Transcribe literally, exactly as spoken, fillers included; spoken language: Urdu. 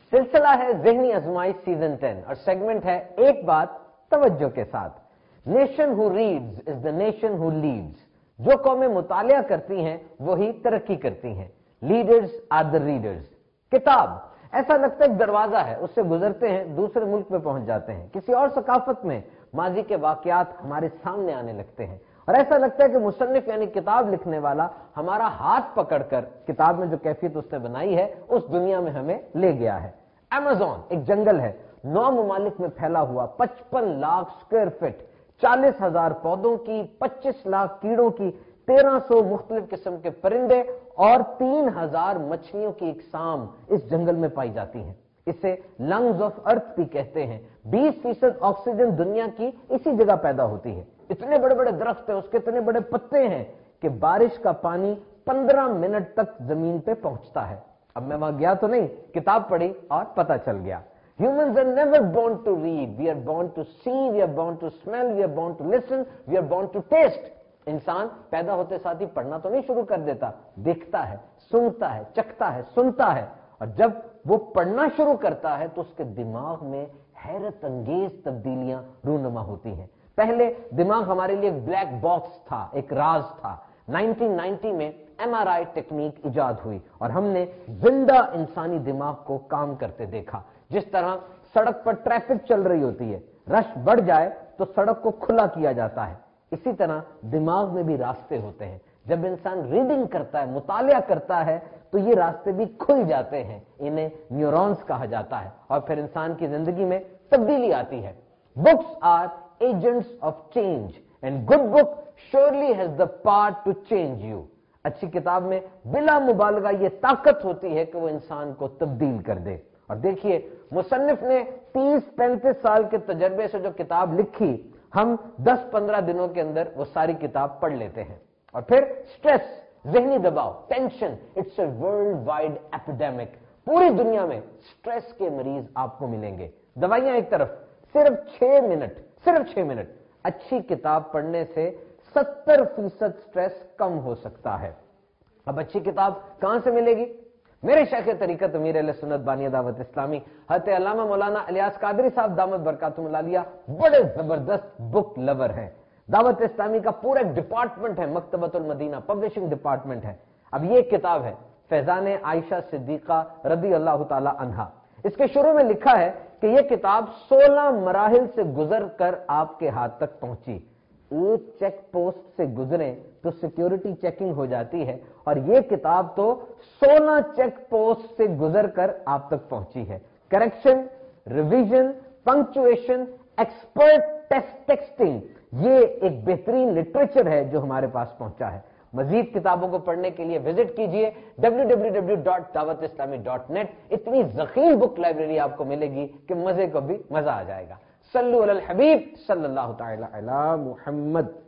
سلسلہ ہے ذہنی آزمائش سیزن ٹین اور سیگمنٹ ہے ایک بات توجہ کے ساتھ. Nation who reads is the nation who leads. جو قومیں مطالعہ کرتی ہیں وہی ترقی کرتی ہیں. Leaders are the readers. کتاب ایسا لگتا ہے ایک دروازہ ہے, اس سے گزرتے ہیں دوسرے ملک میں پہنچ جاتے ہیں, کسی اور ثقافت میں ماضی کے واقعات ہمارے سامنے آنے لگتے ہیں, اور ایسا لگتا ہے کہ مصنف یعنی کتاب لکھنے والا ہمارا ہاتھ پکڑ کر کتاب میں جو کیفیت اس نے بنائی ہے اس دنیا میں ہمیں لے گیا ہے. ایمیزون ایک جنگل ہے, نو ممالک میں پھیلا ہوا, پچپن لاکھ اسکوائر فٹ, چالیس ہزار پودوں کی, پچیس لاکھ کیڑوں کی, تیرہ سو مختلف قسم کے پرندے اور تین ہزار مچھلیوں کی اقسام اس جنگل میں پائی جاتی ہیں. اسے لنگز آف ارتھ بھی کہتے ہیں. بیس فیصد آکسیجن دنیا کی اسی جگہ پیدا ہوتی ہے. اتنے بڑے بڑے درخت ہیں, اس کے اتنے بڑے پتے ہیں کہ بارش کا پانی پندرہ منٹ تک زمین پہ پہنچتا ہے. اب میں وہاں گیا تو نہیں, کتاب پڑھی اور پتہ چل گیا. Humans are never born to read. We are born to see, we are born to smell, we are born to listen, we are born to taste. انسان پیدا ہوتے ساتھ ہی پڑھنا تو نہیں شروع کر دیتا, دیکھتا ہے, سنتا ہے, چکھتا ہے, سنتا ہے, اور جب وہ پڑھنا شروع کرتا ہے تو اس کے دماغ میں حیرت انگیز تبدیلیاں رونما ہوتی ہیں. پہلے دماغ ہمارے لیے ایک بلیک باکس تھا, ایک راز تھا. نائنٹین نائنٹی میں ایم آر آئی ٹیکنیک ایجاد ہوئی اور ہم نے زندہ انسانی دماغ کو کام کرتے دیکھا. جس طرح سڑک پر ٹریفک چل رہی ہوتی ہے, رش بڑھ جائے تو سڑک کو کھلا کیا جاتا ہے, اسی طرح دماغ میں بھی راستے ہوتے ہیں. جب انسان ریڈنگ کرتا ہے, مطالعہ کرتا ہے, تو یہ راستے بھی کھل جاتے ہیں, انہیں نیورونز کہا جاتا ہے, اور پھر انسان کی زندگی میں تبدیلی آتی ہے. Books are agents of change and good book surely has the power to change you. اچھی کتاب میں بلا مبالغہ یہ طاقت ہوتی ہے کہ وہ انسان کو تبدیل کر دے. اور دیکھیے مصنف نے تیس پینتیس سال کے تجربے سے جو کتاب لکھی, ہم دس پندرہ دنوں کے اندر وہ ساری کتاب پڑھ لیتے ہیں. اور پھر سٹریس, ذہنی دباؤ, tension, it's a worldwide epidemic. پوری دنیا میں سٹریس کے مریض آپ کو ملیں گے. دوائیاں ایک طرف, صرف چھ منٹ صرف چھ منٹ اچھی کتاب پڑھنے سے ستر فیصد سٹریس کم ہو سکتا ہے. اب اچھی کتاب کہاں سے ملے گی؟ میرے شیخ طریقت امیر اہل سنت بانی دعوت اسلامی حضرت علامہ مولانا الیاس قادری صاحب دامت برکاتہم العالیہ بڑے زبردست بک لور ہیں. دعوت اسلامی کا پورا ایک ڈپارٹمنٹ ہے, مکتبۃ المدینہ پبلشنگ ڈپارٹمنٹ ہے. اب یہ کتاب ہے فیضان عائشہ صدیقہ رضی اللہ تعالی عنہا. اس کے شروع میں لکھا ہے کہ یہ کتاب سولہ مراحل سے گزر کر آپ کے ہاتھ تک پہنچی. ایک چیک پوسٹ سے گزریں تو سیکیورٹی چیکنگ ہو جاتی ہے, اور یہ کتاب تو سولہ چیک پوسٹ سے گزر کر آپ تک پہنچی ہے. Correction, revision, punctuation, expert test texting, یہ ایک بہترین لٹریچر ہے جو ہمارے پاس پہنچا ہے. مزید کتابوں کو پڑھنے کے لیے وزٹ کیجئے ڈبلیو ڈبلیو ڈبلیو ڈاٹ دعوت اسلامی ڈاٹ نیٹ. اتنی ذخیر بک لائبریری آپ کو ملے گی کہ مزے کو بھی مزہ آ جائے گا. صلو علی الحبیب صلی اللہ تعالی علی محمد.